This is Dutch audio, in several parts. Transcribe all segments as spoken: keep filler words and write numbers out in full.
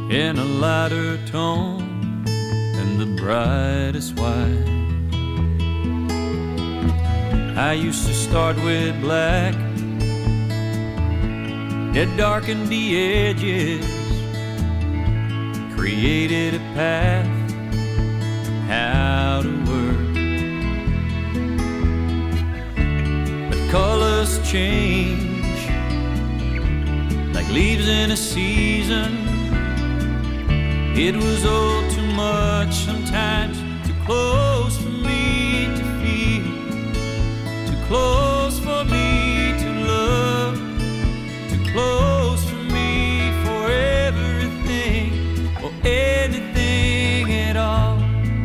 in a lighter tone than the brightest white. I used to start with black, it darkened the edges, created a path, how to work. But colors change, like leaves in a season. It was all too much sometimes, too close for me to feel, too close for me to love, too close for me for everything or anything at all.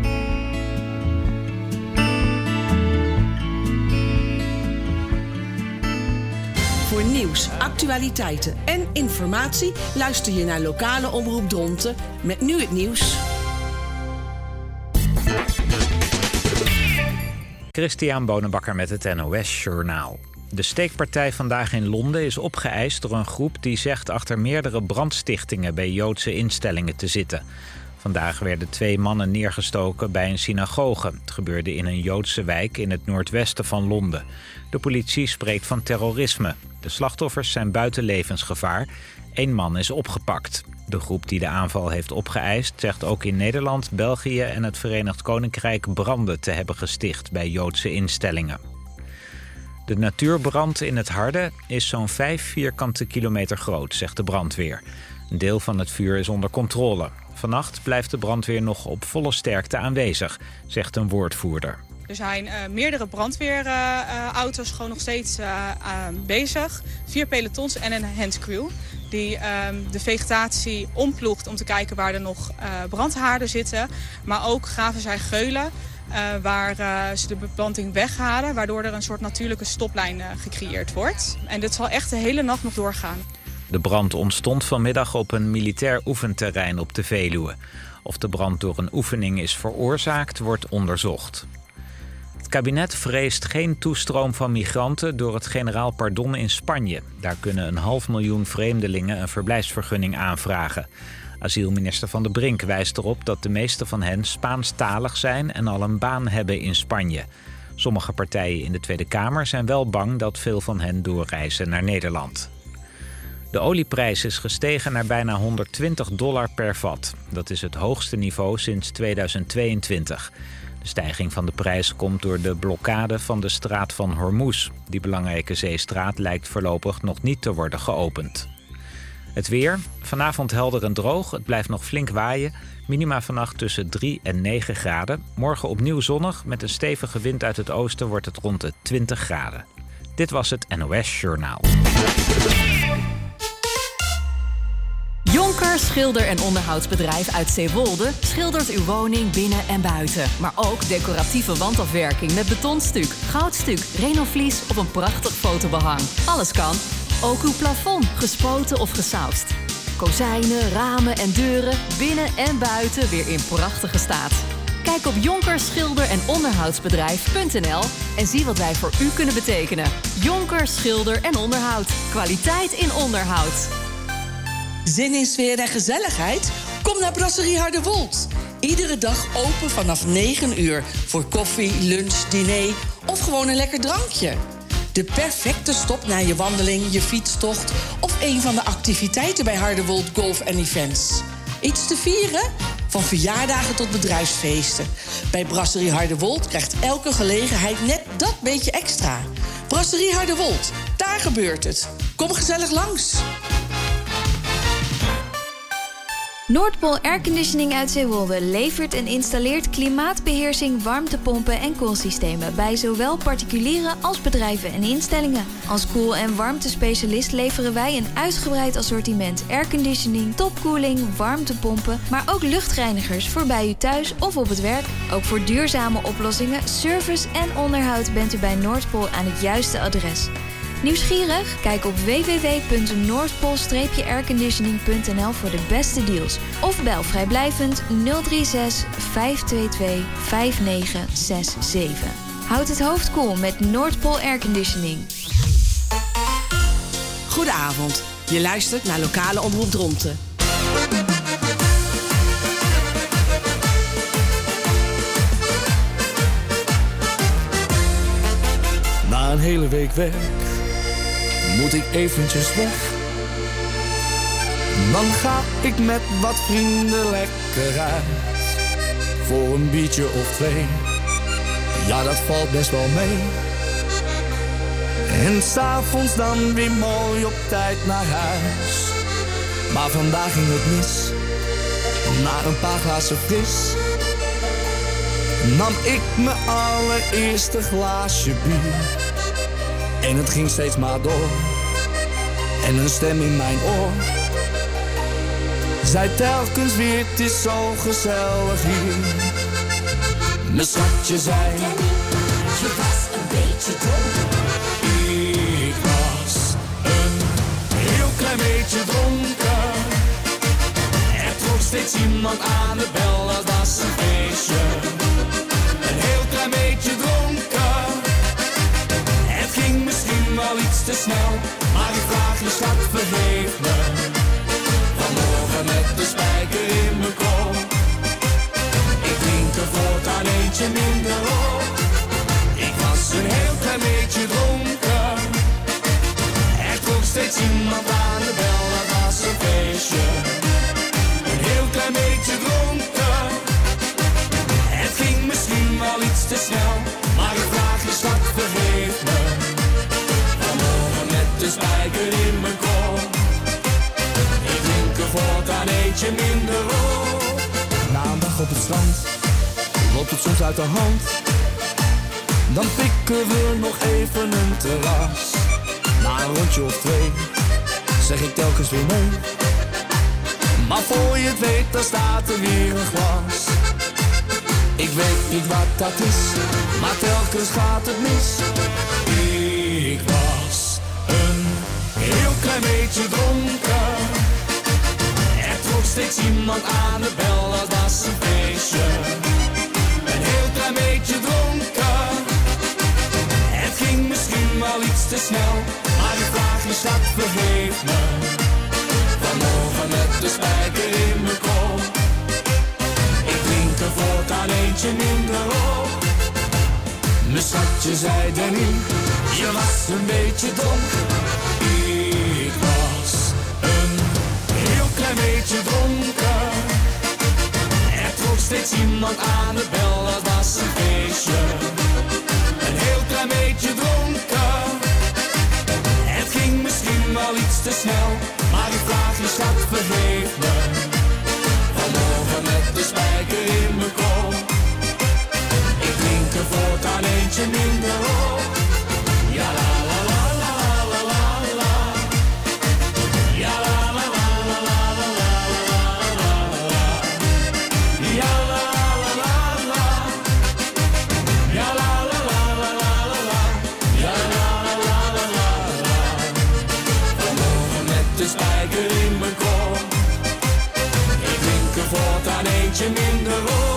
Voor nieuws, actualiteiten en informatie luister je naar lokale omroep Dronten met nu het nieuws. Christian Bonenbakker met het N O S Journaal. De steekpartij vandaag in Londen is opgeëist door een groep die zegt achter meerdere brandstichtingen bij Joodse instellingen te zitten. Vandaag werden twee mannen neergestoken bij een synagoge. Het gebeurde in een Joodse wijk in het noordwesten van Londen. De politie spreekt van terrorisme. De slachtoffers zijn buiten levensgevaar. Eén man is opgepakt. De groep die de aanval heeft opgeëist zegt ook in Nederland, België en het Verenigd Koninkrijk branden te hebben gesticht bij Joodse instellingen. De natuurbrand in het Harde is zo'n vijf vierkante kilometer groot, zegt de brandweer. Een deel van het vuur is onder controle. Vannacht blijft de brandweer nog op volle sterkte aanwezig, zegt een woordvoerder. Er zijn uh, meerdere brandweerauto's uh, gewoon nog steeds uh, uh, bezig. Vier pelotons en een handcrew die uh, de vegetatie omploegt om te kijken waar er nog uh, brandhaarden zitten. Maar ook graven zij geulen uh, waar uh, ze de beplanting weghalen, waardoor er een soort natuurlijke stoplijn uh, gecreëerd wordt. En dit zal echt de hele nacht nog doorgaan. De brand ontstond vanmiddag op een militair oefenterrein op de Veluwe. Of de brand door een oefening is veroorzaakt, wordt onderzocht. Het kabinet vreest geen toestroom van migranten door het generaal pardon in Spanje. Daar kunnen een half miljoen vreemdelingen een verblijfsvergunning aanvragen. Asielminister Van der Brink wijst erop dat de meeste van hen Spaanstalig zijn en al een baan hebben in Spanje. Sommige partijen in de Tweede Kamer zijn wel bang dat veel van hen doorreizen naar Nederland. De olieprijs is gestegen naar bijna honderdtwintig dollar per vat. Dat is het hoogste niveau sinds tweeduizend tweeëntwintig. De stijging van de prijs komt door de blokkade van de straat van Hormuz. Die belangrijke zeestraat lijkt voorlopig nog niet te worden geopend. Het weer. Vanavond helder en droog. Het blijft nog flink waaien. Minima vannacht tussen drie en negen graden. Morgen opnieuw zonnig. Met een stevige wind uit het oosten wordt het rond de twintig graden. Dit was het N O S Journaal. Jonker Schilder- en Onderhoudsbedrijf uit Zeewolde schildert uw woning binnen en buiten. Maar ook decoratieve wandafwerking met betonstuk, goudstuk, renovlies of een prachtig fotobehang. Alles kan. Ook uw plafond, gespoten of gesausd. Kozijnen, ramen en deuren, binnen en buiten weer in prachtige staat. Kijk op jonker schilder en onderhoudsbedrijf punt n l en zie wat wij voor u kunnen betekenen. Jonker Schilder en Onderhoud. Kwaliteit in onderhoud. Zin in sfeer en gezelligheid? Kom naar Brasserie Hardewold. Iedere dag open vanaf negen uur voor koffie, lunch, diner of gewoon een lekker drankje. De perfecte stop na je wandeling, je fietstocht of een van de activiteiten bij Hardewold Golf en Events. Iets te vieren? Van verjaardagen tot bedrijfsfeesten. Bij Brasserie Hardewold krijgt elke gelegenheid net dat beetje extra. Brasserie Hardewold, daar gebeurt het. Kom gezellig langs. Noordpool Airconditioning uit Zeewolde levert en installeert klimaatbeheersing, warmtepompen en koelsystemen bij zowel particulieren als bedrijven en instellingen. Als koel- en warmtespecialist leveren wij een uitgebreid assortiment airconditioning, topkoeling, warmtepompen, maar ook luchtreinigers voor bij u thuis of op het werk. Ook voor duurzame oplossingen, service en onderhoud bent u bij Noordpool aan het juiste adres. Nieuwsgierig? Kijk op w w w punt noordpool airconditioning punt n l voor de beste deals. Of bel vrijblijvend nul drie zes vijf twee twee vijf negen zes zeven. Houd het hoofd koel met Noordpool Airconditioning. Goedenavond. Je luistert naar lokale omroep Dronten. Na een hele week werk moet ik eventjes weg. Dan ga ik met wat vrienden lekker uit. Voor een biertje of twee. Ja, dat valt best wel mee. En 's avonds dan weer mooi op tijd naar huis. Maar vandaag ging het mis. Na een paar glazen fris nam ik mijn allereerste glaasje bier. En het ging steeds maar door. En een stem in mijn oor zei telkens weer, het is zo gezellig hier. Mijn schatje zei, je was een beetje dronken. Ik was een heel klein beetje dronken. Er trok steeds iemand aan de bel, dat was een feestje. Een heel klein beetje dronken. Het ging misschien wel iets te snel, maar ik vraag je schat, vergeef me. Vanmorgen met de spijker in mijn kop. Ik drink er voortaan eentje minder op. Ik was een heel klein beetje dronken. Er trok steeds iemand aan de bel, dat was een feestje. Een heel klein beetje dronken. Het ging misschien wel iets te snel, maar ik vraag je schat, vergeef me. Vanmorgen met de spijker in mijn kop. Ik drink er voortaan eentje minder op. Na een dag op het strand loopt het soms uit de hand. Dan pikken we nog even een terras. Na een rondje of twee zeg ik telkens weer nee. Maar voor je het weet, dan staat er weer een glas. Ik weet niet wat dat is, maar telkens gaat het mis. Ik was een heel klein beetje dronken. Er trok steeds iemand aan de bel, dat was een feestje. Een heel klein beetje dronken. Het ging misschien wel iets te snel, maar ik vraag je schat, vergeef me. Vanmorgen met de spijker in mijn kop. Ik drink er voortaan eentje minder op. Mijn schatje zei Danny, je was een beetje dronken. Ik was een heel klein beetje dronken. Er trok steeds iemand aan de bel, dat was een feestje. Een heel klein beetje dronken. Het ging misschien wel iets te snel, maar ik vraag je schat, vergeef me. Vanmorgen met de spijker in mijn kop. Ik drink er voortaan eentje minder op. Ja la la la la la la la. Ja la la la la la la la la. Ja la la la la. Ja la la la la la la. Ja la la la la la. Vanmorgen met de spijker in mijn kop. Ik drink er voortaan eentje minder op.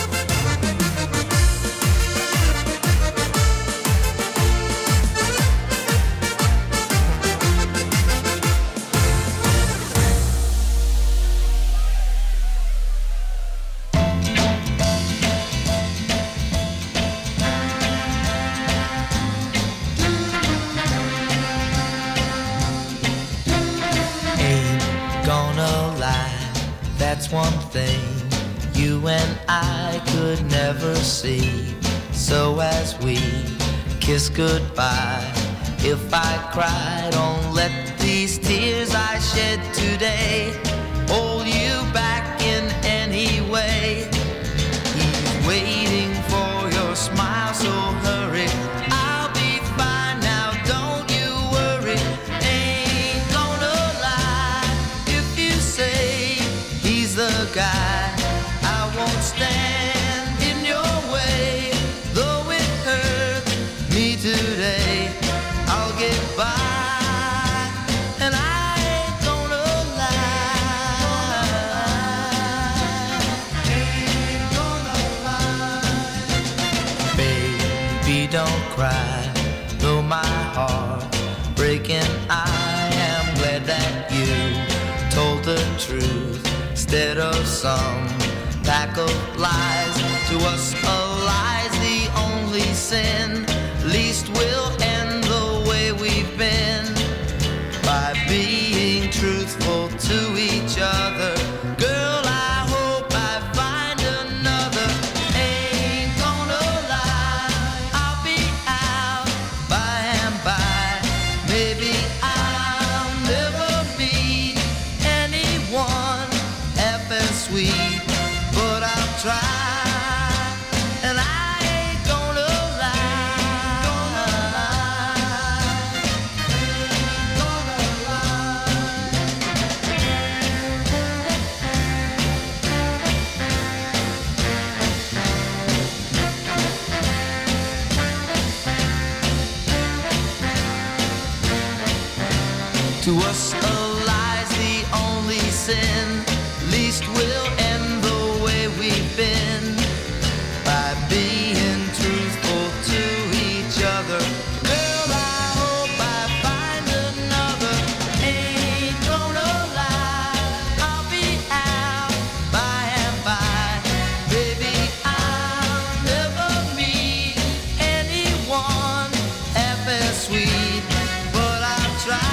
That's one thing you and I could never see. So as we kiss goodbye, if I cry, don't let these tears I shed today hold you back in any way. He's waiting for your smile, so hurry. I'll be fine now, don't you worry. Ain't gonna lie if you say he's the guy. I won't stand in your way, though it hurt me today. I'll get by, and I ain't gonna lie. Ain't gonna lie. Baby, don't cry, though my heart breaking. I am glad that you told the truth instead of some pack of lies. To us, a lie's the only sin. Least we'll end each other. Girl, I hope I find another. Ain't gonna lie, I'll be out by and by. Maybe I'll never meet anyone half as sweet, but I'll try. To us a lie's the only sin, least we'll end the way we've been, by being truthful to each other. Girl, I hope I find another. Ain't gonna lie, I'll be out by and by. Baby, I'll never meet anyone half as sweet, but I'll try.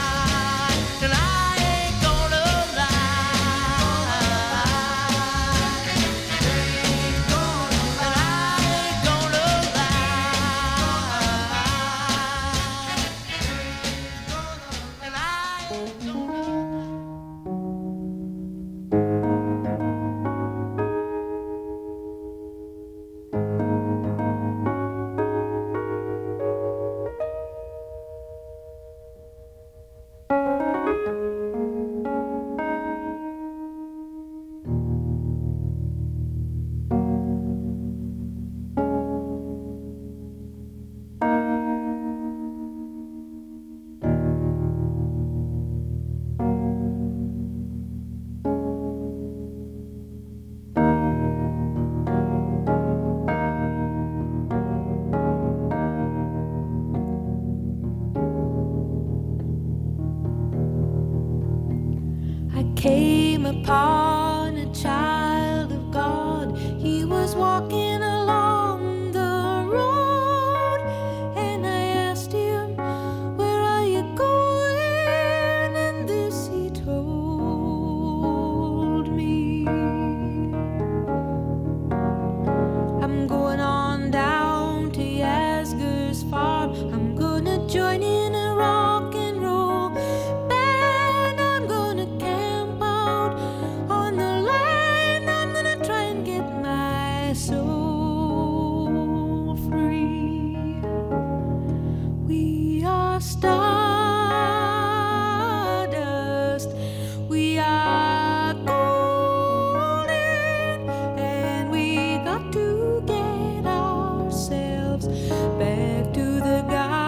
Came upon a child of God. He was walking along the road, and I asked him, "Where are you going?" And this he told me: "I'm going on down to Yasgur's farm. I'm gonna join in a rock and roll band. I'm gonna camp out on the land. I'm gonna try and get my soul free. We are stardust. We are golden, and we got to get ourselves back to the garden."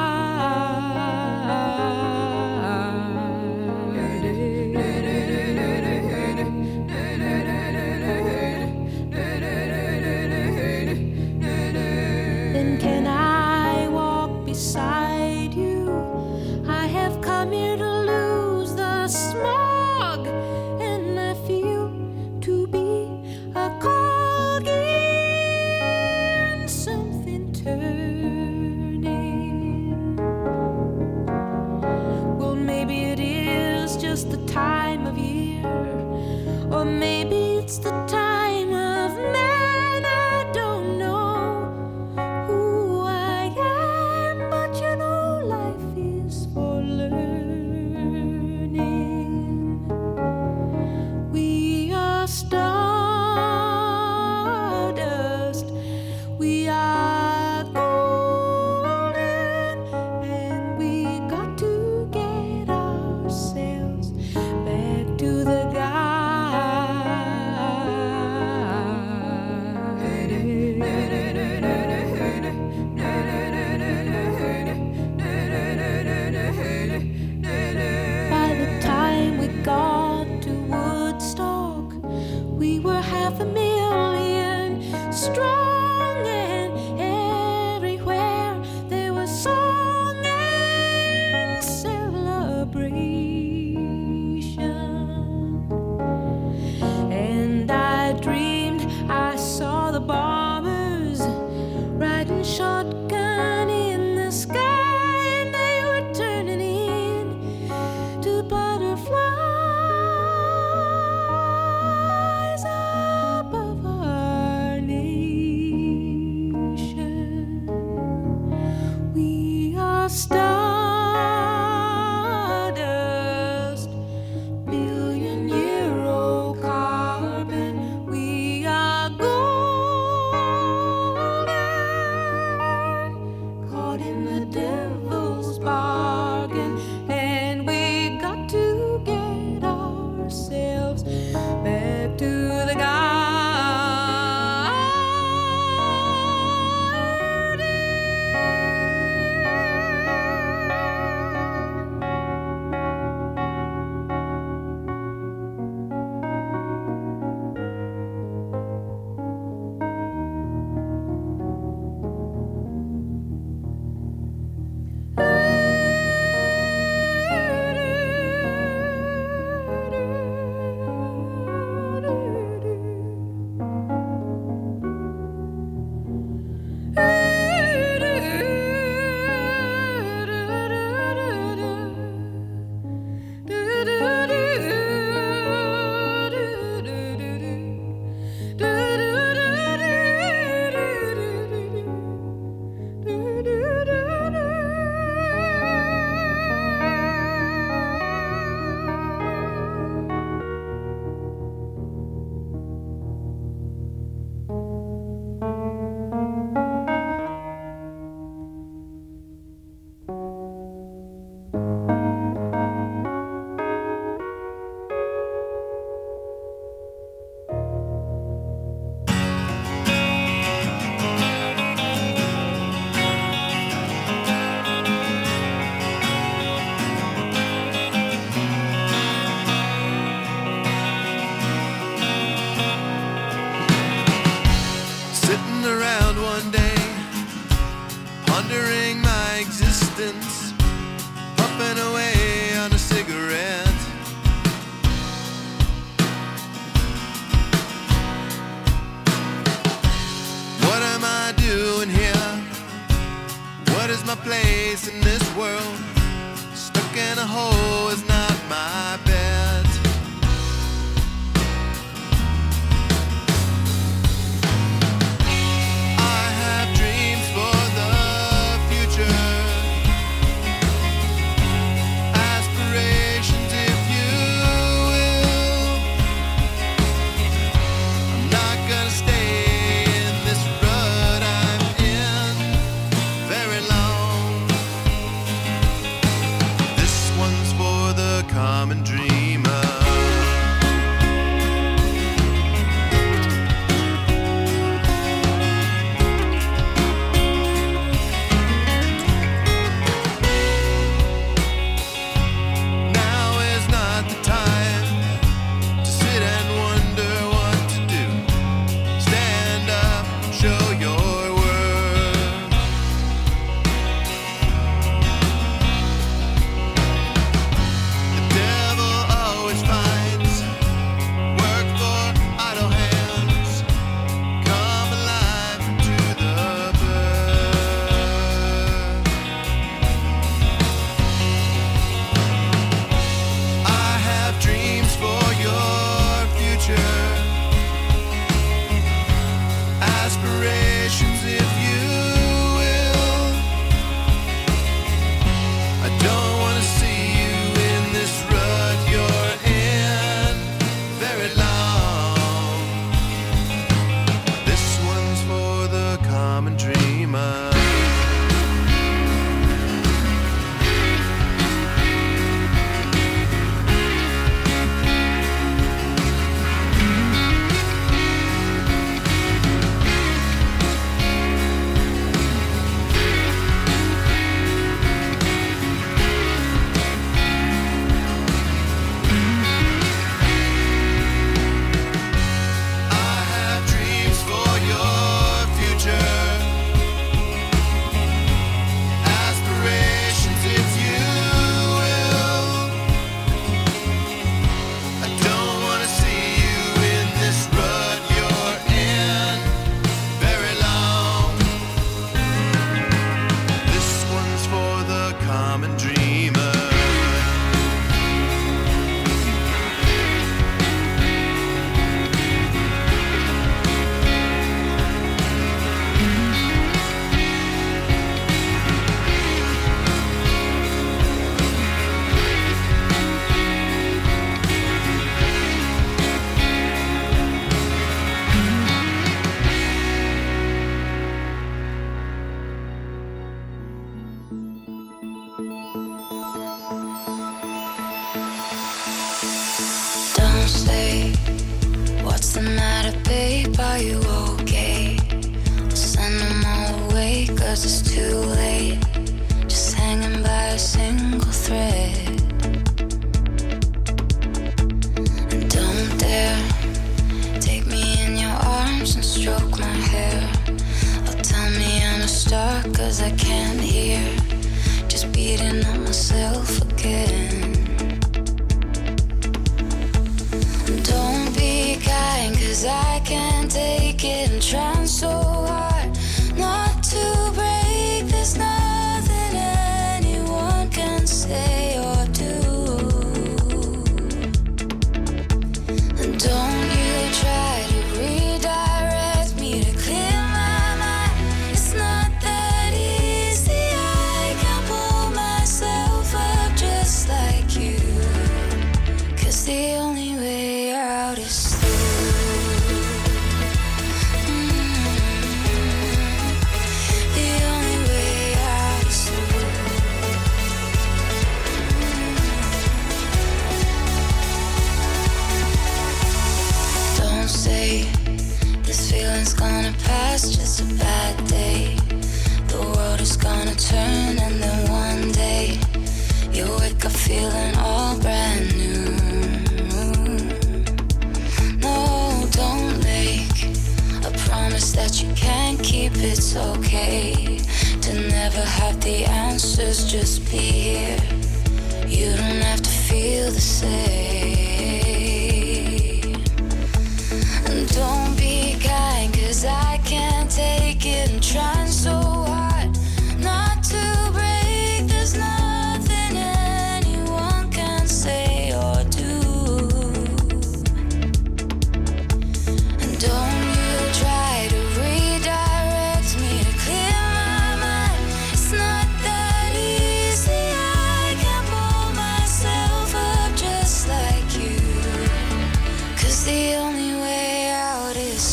Then can I walk beside you? I have come here to lose the smog, and I feel to be a cog in something turning. Well, maybe it is just the time of year, or maybe it's the time of man. I don't know who I am, but you know life is for learning. We are stardust. We are golden, and we got to get ourselves back to the By the time we got to Woodstock, we were half a million strong, and everywhere there was song and celebration. And I dreamed I saw the bombers riding shotgun in the sky, and they were turning in to butterflies. house, back to the garden. For the knows it's too late, just hanging by a single thread. And don't dare take me in your arms and stroke my hair, or tell me I'm a star, cause I can't hear, just beating on myself again. Don't be kind, cause I can't take it, I'm trying so hard not to break. There's nothing anyone can say or do. And don't you try to redirect me to clear my mind. It's not that easy, I can't pull myself up just like you, cause the only way out is gonna pass, just a bad day. The world is gonna turn, and then one day you'll wake up feeling all brand new. No, don't make a promise that you can't keep. It's okay to never have the answers, just be here. You don't have to feel the same. And don't be kind, cause I can't take it, I'm trying so hard not to break. There's nothing anyone can say or do. And don't you try to redirect me to clear my mind. It's not that easy, I can't pull myself up just like you, cause the only way out is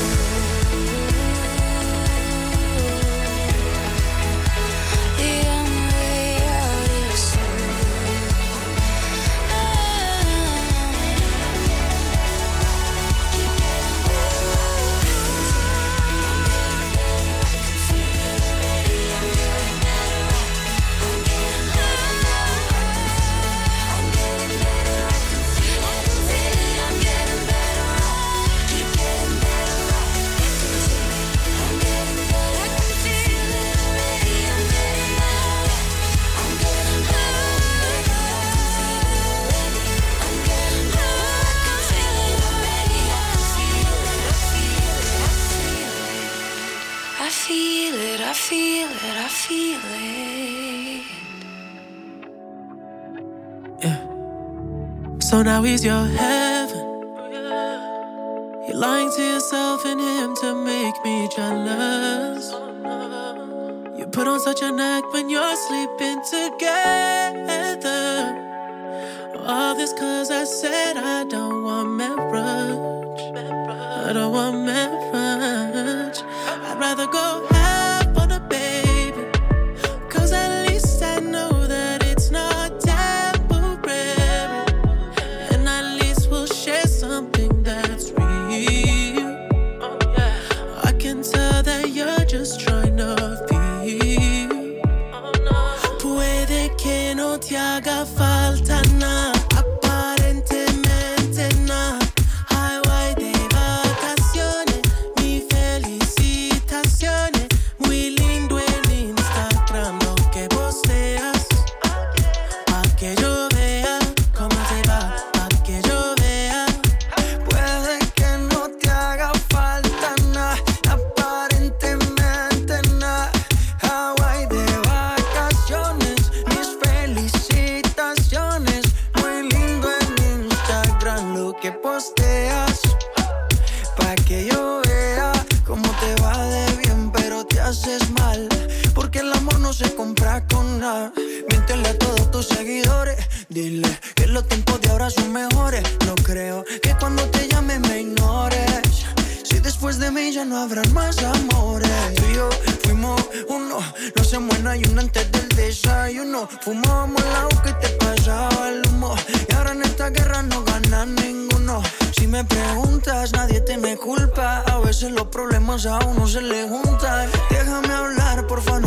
I feel it, I feel it. Yeah. So now he's your heaven. You're lying to yourself and him to make me jealous. You put on such an act when you're sleeping together. All this cause I said I don't want marriage. I don't want marriage. I'd rather go half on a baby, cause at least I know that it's not temporary. And at least we'll share something that's real. I can tell that you're just trying to feel. Puede que no te haga falta nada. Miéntele a todos tus seguidores, dile que los tiempos de ahora son mejores. No creo que cuando te llame me ignores, si después de mí ya no habrán más amores. Tú y yo fuimos uno, no hacemos nada y uno antes del desayuno. Fumábamos el agua que te pasaba el humo, y ahora en esta guerra no gana ninguno. Si me preguntas, nadie te me culpa, a veces los problemas a uno se le juntan. Déjame hablar, porfa,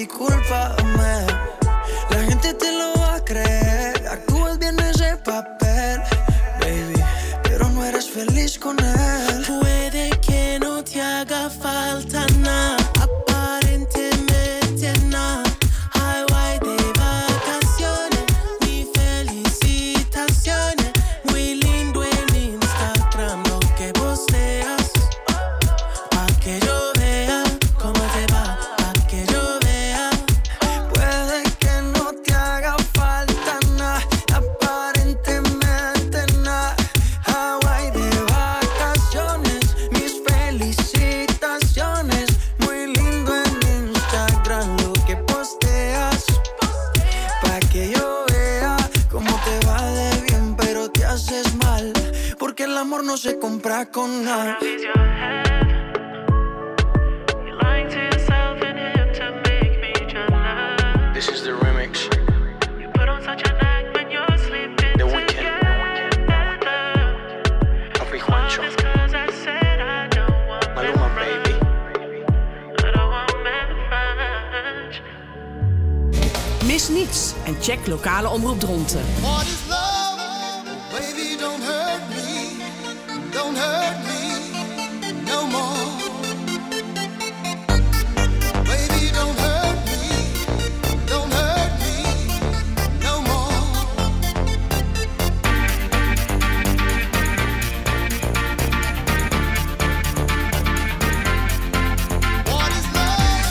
discúlpame. La gente te lo va a creer. Actúas bien ese papel, baby, pero no eres feliz con él. Puede que no te haga falta nada, aparentemente nada. Highway de vacaciones, mi felicitaciones. Muy lindo en Instagram lo que posteas, pa' que yo vea cómo te va, pa' que yo vea. Puede que no te haga falta nada, aparentemente nada. Hawaii de vacaciones, mis felicitaciones. Muy lindo en Instagram lo que posteas, pa' que yo vea cómo te va de bien, pero te haces mal, porque el amor no se compra con nada. This is the remix. The Weeknd. Papi Juancho. Maluma, baby. Mis niets en check lokale omroep Dronten. What is love? Baby, don't hurt me. Don't hurt me no more. Baby, don't hurt me. Don't hurt me no more. What is love?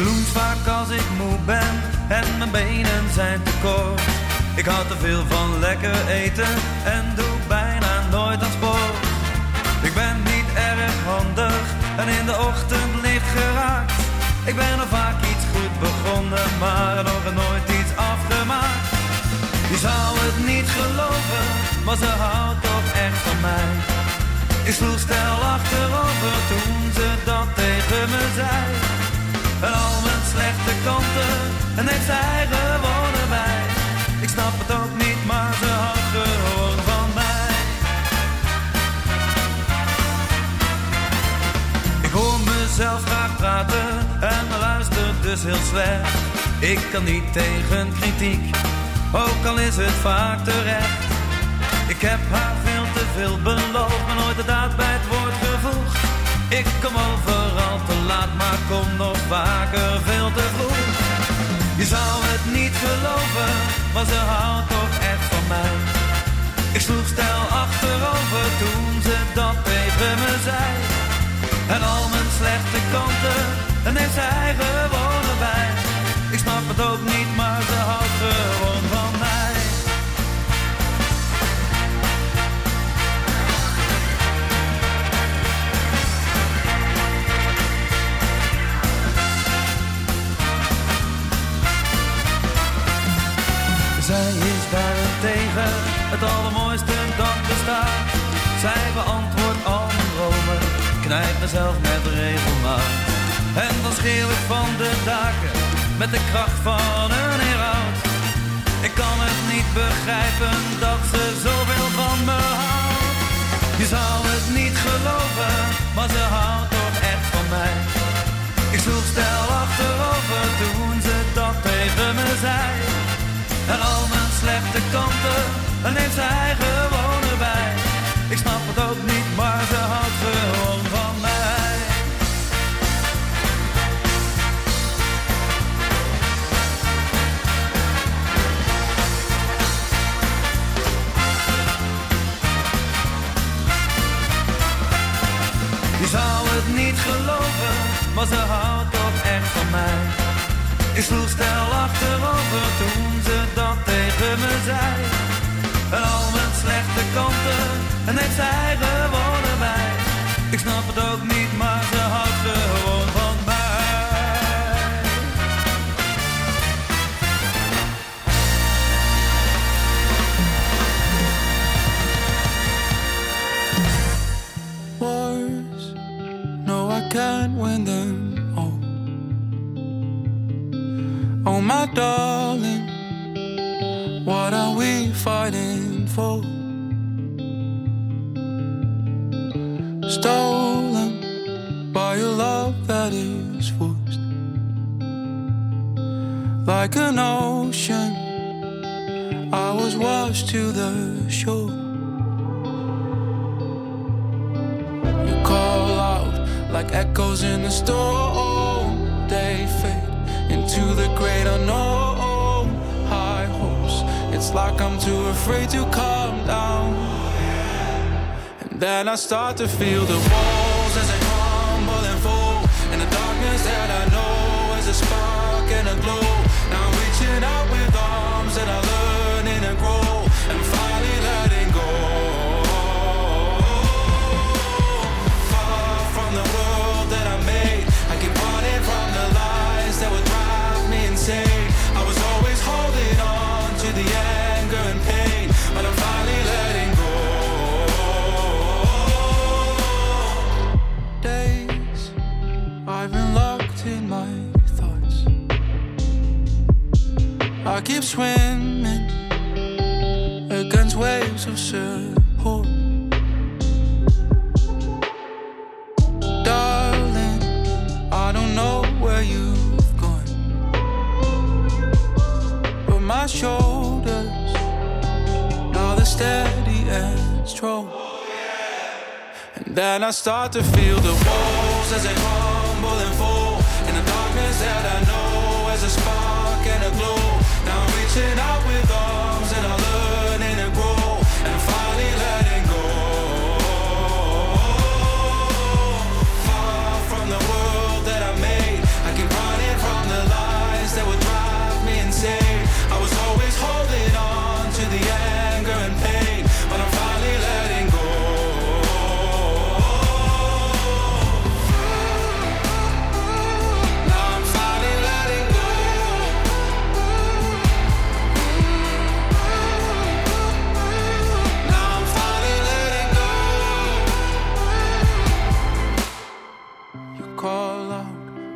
loens vaak als ik moe ben en mijn benen zijn te kort. Ik hou te veel van lekker eten en doe bijna nooit aan sport. Ik ben niet erg handig en in de ochtend licht geraakt. Ik ben al vaak iets goed begonnen, maar nog nooit iets afgemaakt. Je zou het niet geloven, maar ze houdt toch echt van mij. Ik sloeg snel achterover toen ze dat tegen me zei. En al mijn slechte kanten, en heeft zij gewoon erbij. Ik snap het ook niet, maar ze houdt gewoon van mij. Ik hoor mezelf graag praten en luister dus heel slecht. Ik kan niet tegen kritiek, ook al is het vaak terecht. Ik heb haar veel te veel beloofd, maar nooit de daad bij het woord gevoegd. Ik kom overal te laat, maar kom nog vaker veel te vroeg. Je zou het niet geloven, maar ze houdt toch echt van mij. Ik sloeg stijl achterover toen ze dat tegen me zei. En al mijn slechte kanten, en heeft zij gewoon erbij. Ik snap het ook niet, maar ze houdt gewoon van mij. Zij is daarentegen het allermooiste dat bestaat. Zij beantwoordt al mijn dromen, knijpt mezelf met regelmaat. En dan schreeuw ik van de daken, met de kracht van een heraut. Ik kan het niet begrijpen dat ze zoveel van me houdt. Je zou het niet geloven, maar ze houdt toch echt van mij. Ik sloeg stijl achterover toen ze dat tegen me zei. En al mijn slechte kanten, en heeft zij gewoon erbij. Ik snap het ook niet, maar ze houdt gewoon van mij. Je zou het niet geloven, maar ze houdt toch echt van mij. Ik sloeg stijl achterover toen ze dat tegen me zei. En al mijn slechte kanten, en heeft zij gewoon erbij. Ik snap het ook niet, maar ze houdt gewoon van mij. Wars, no I can't win them. Oh my darling, what are we fighting for? Stolen by a love that is forced. Like an ocean, I was washed to the shore. You call out like echoes in the storm. They fade into the great unknown. High hopes, it's like I'm too afraid to calm down. And then I start to feel the walls as they crumble and fall. And the darkness that I know is a spark and a glow. Now I'm reaching out with arms that are learning and grow. And finally letting go. Far from the world that I made, I keep running from the lies that would drive me insane. I was always holding on to the anger and pain, but I'm finally letting go. Days I've been locked in my thoughts. I keep swimming against waves of support. Darling, I don't know where you've gone, but my shoulders, now they're steady and strong. And then I start to feel the walls as they crumble and fall. In the darkness that I know as a spark and a glow. Now I'm reaching out with arms and I'm learning to grow. And I'm finally letting go. Far from the world that I made, I keep running from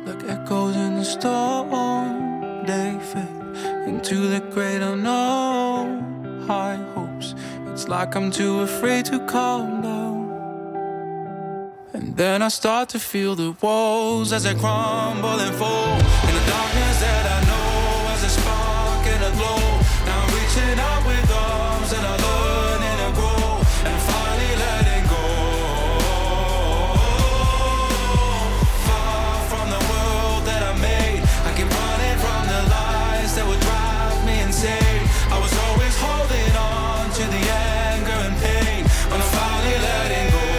like echoes in the storm. They fade into the great unknown. High hopes, it's like I'm too afraid to calm down. And then I start to feel the walls as they crumble and fall. In the darkness that I know as a spark and a glow. Now I'm reaching out with arms and I'm learning to grow. And I'm finally letting go. Far from the world that I made. I keep running from the lies that would drive me insane. I was always holding on to the anger and pain. But I'm finally letting go.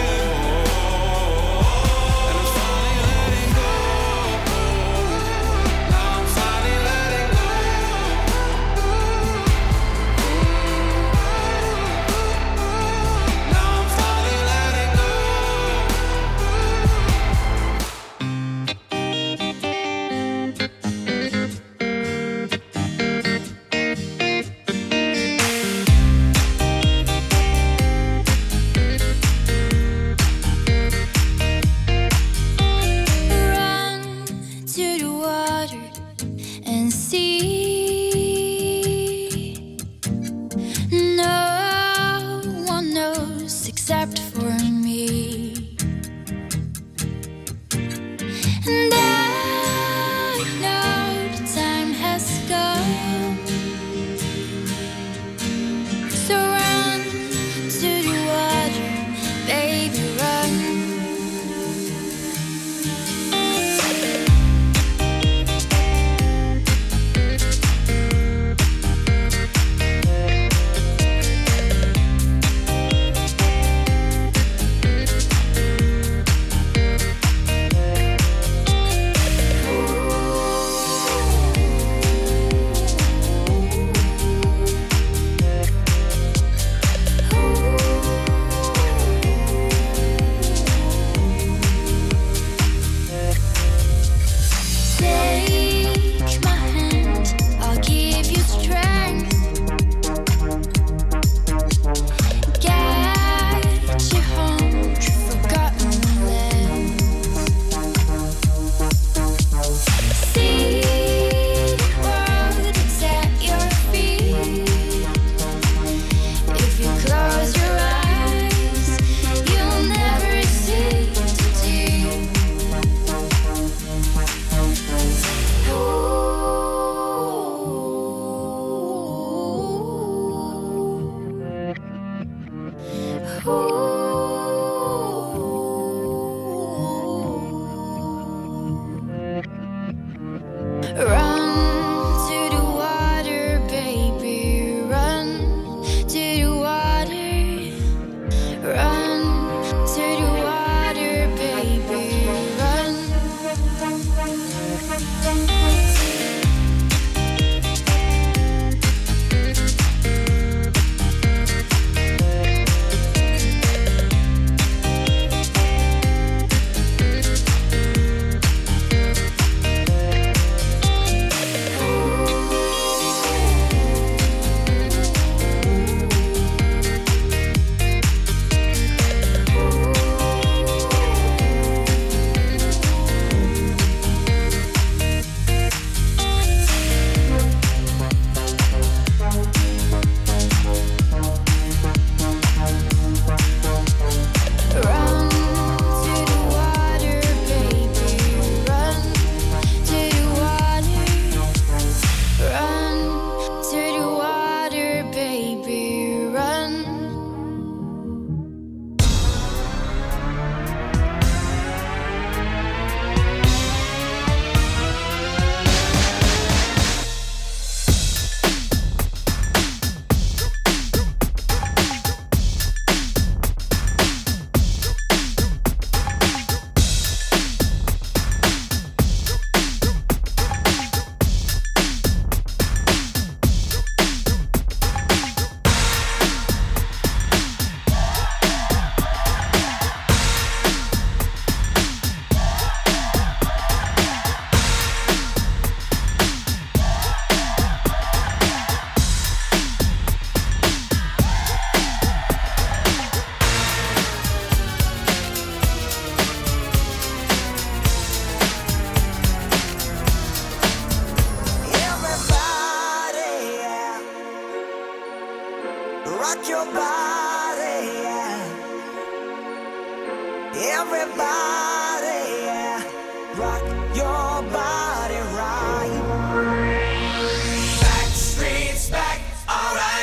rock your body right. Back streets back, alright.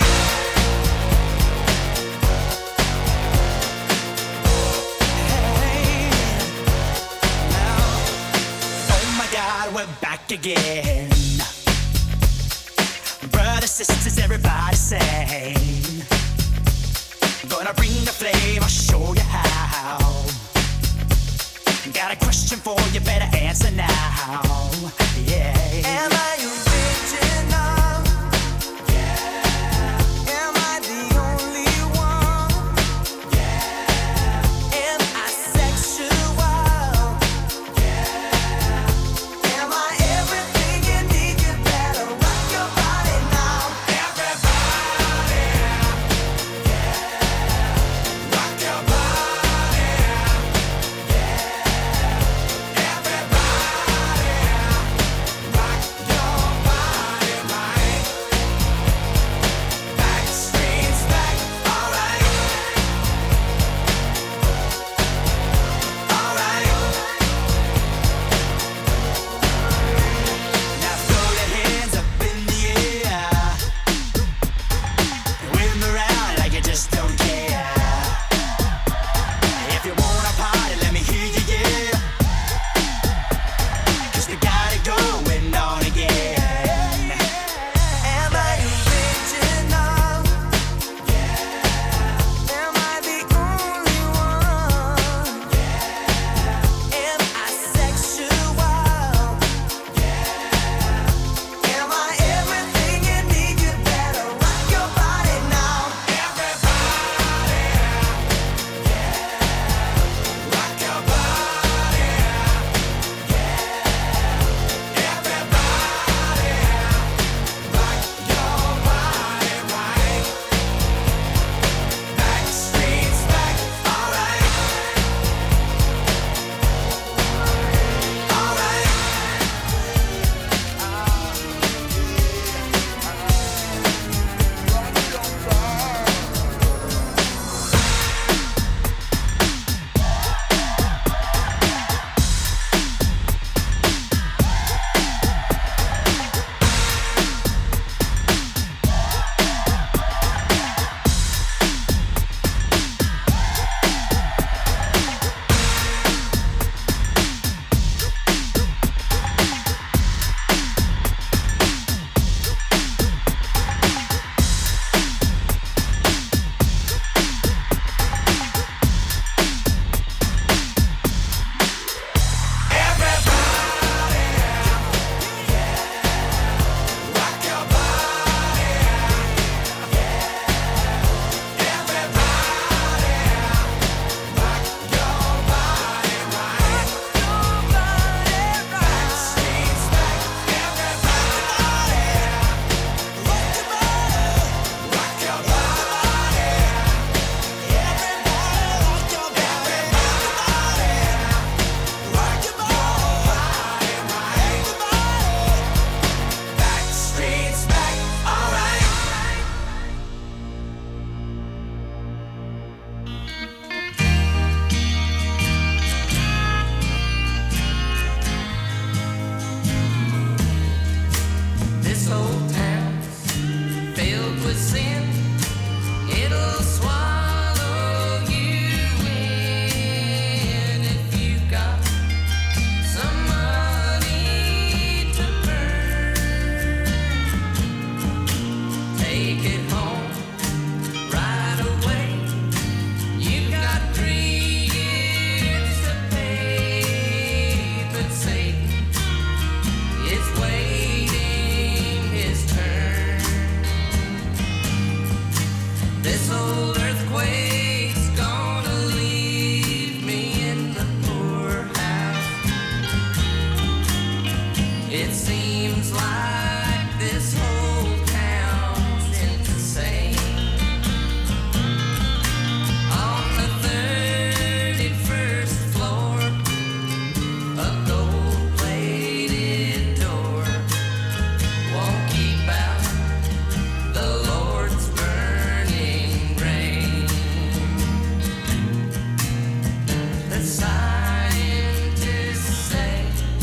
Hey, now, oh my God, we're back again. Brothers, sisters, everybody sing. Gonna bring the flame, I'll show you how. Got a question for you, better answer now. Yeah. Am I original? Yeah. Am I the only one? Yeah. Am I sexual? Yeah. Am I everything you need? You better rock your body now. Everybody. Yeah. Rock your body. Scientists say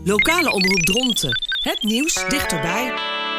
Lokale omroep Dronten. Het nieuws dichterbij.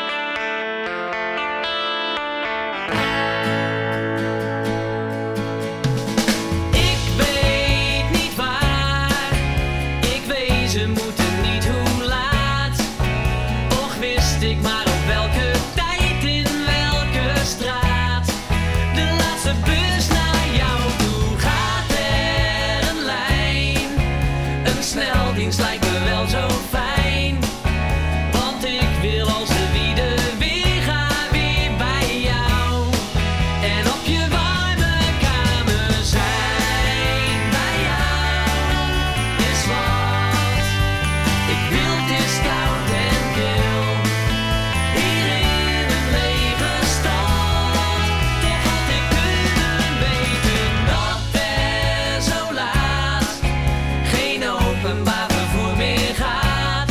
Lijkt me wel zo fijn, want ik wil als de wiede weer ga weer bij jou en op je warme kamer zijn. Bij jou is wat ik wil, het is koud en kil hier in een lege stad. Toch had ik kunnen weten dat er zo laat geen openbaar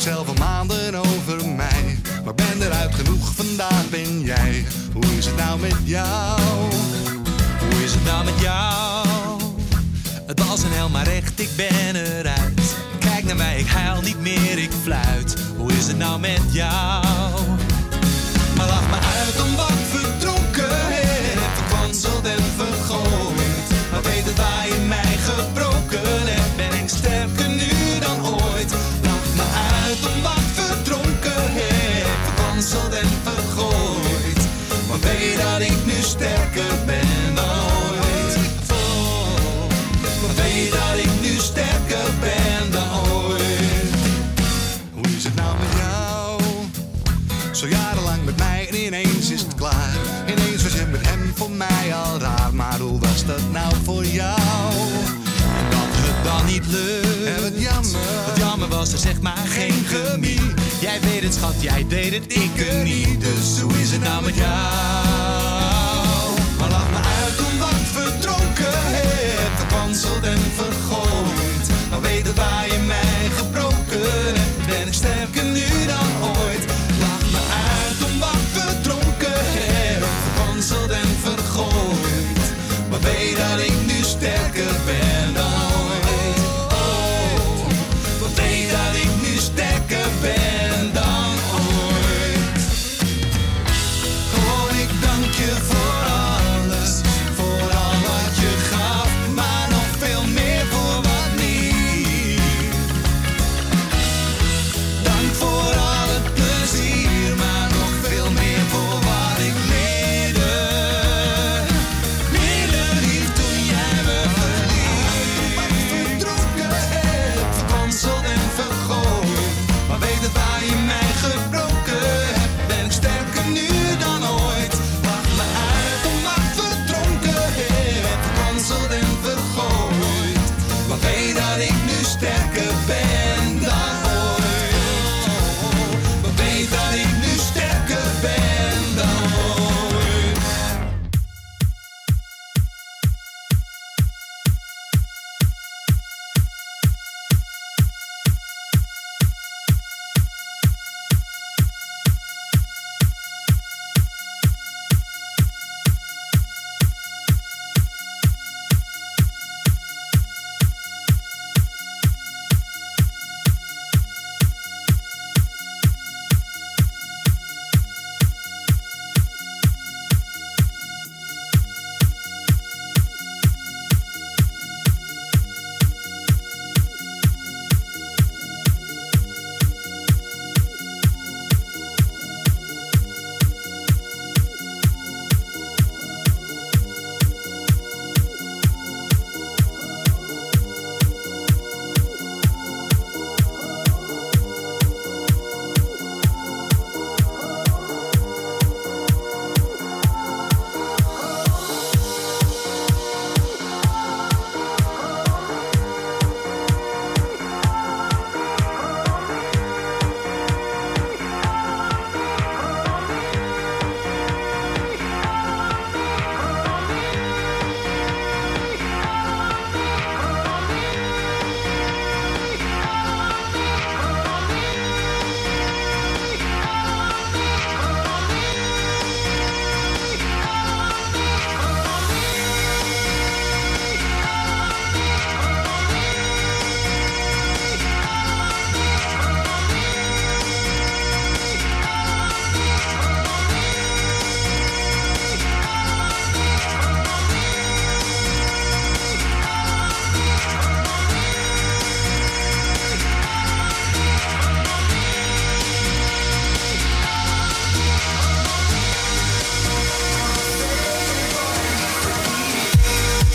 zelf al maanden over mij. Maar ik ben eruit genoeg, vandaag ben jij. Hoe is het nou met jou? Hoe is het nou met jou? Het was een hel, maar echt, ik ben eruit. Kijk naar mij, ik huil niet meer, ik fluit. Hoe is het nou met jou? Maar lach me uit om wat verdronken heb, verkwanseld en vergooid. Maar weet het waar je mij gebroken hebt, ben ik sterker nu dan ooit. Lach me uit om wat verdronken heb, verkwanseld en vergooid. Maar weet dat ik nu sterker ben dan ooit. Oh, maar weet dat ik nu sterker ben dan ooit. Hoe is het nou met jou? Zo jarenlang met mij en ineens is het klaar. Ineens was je met hem voor mij al raar. Maar hoe was dat nou voor jou? En dat het dan niet lukt. En wat jammer. Wat jammer was er zeg maar geen chemie. Jij weet het schat, jij deed het, ik er niet. Dus hoe is het nou met jou?